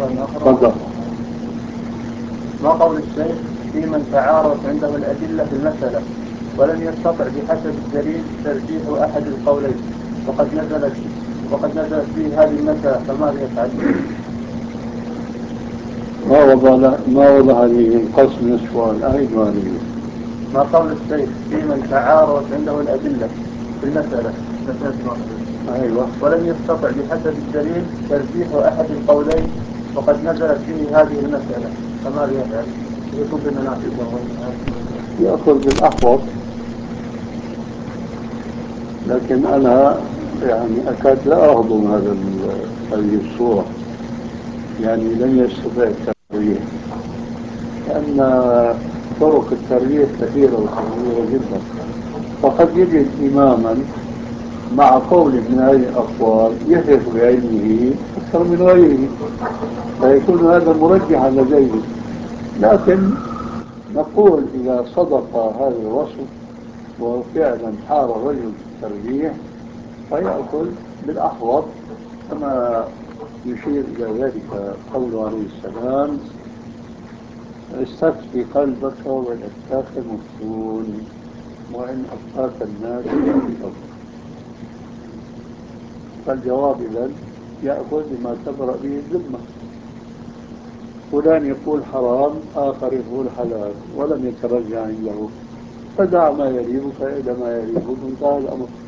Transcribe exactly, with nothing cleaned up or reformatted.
تفضل. ما قول الشيخ في من تعارض عنده الأدلة في المسألة ولم يستطع بحسب الدليل ترجيح أحد القولين وقد نزلت وقد نزلت فيه هذه المسألة فماذا يفعل؟ ما وضع ما وضع لي القصد من السؤال، أعيد هذه. ما قول الشيخ في من تعارض عنده الأدلة في المسألة أيوة. ولم يستطع بحسب الدليل ترجيح أحد القولين وقد نزلت فيه هذه المسألة فماذا يفعل؟ يكون بالمناسبة يأخذ بالأحوط، لكن أنا يعني أكاد لا أهضم هذا هذه الصورة، يعني لم يستطع الترجيح، لأن طرق الترجيح كثيرة وكثيرة جدا، فقد يجد إماما مع قول من هذه الأقوال يثق بعلمه أكثر من غيره، فيكون هذا مرجحا لديه. لكن نقول إذا صدق هذا الوصف وفعلا حار الرجل في الترجيح فيأخذ بالأحوط، كما يشير إلى ذلك قوله عليه السلام: استفتي قلبك والأفتاك مفتون وإن أفتاك الناس يأفتوك. فالجواب إذن يأخذ بما تبرأ به الذمة. فلان يقول حرام، آخر يقول حلال، ولم يترجع عنده، فدع ما يريبك إلى ما يريبك، انتهى الأمر.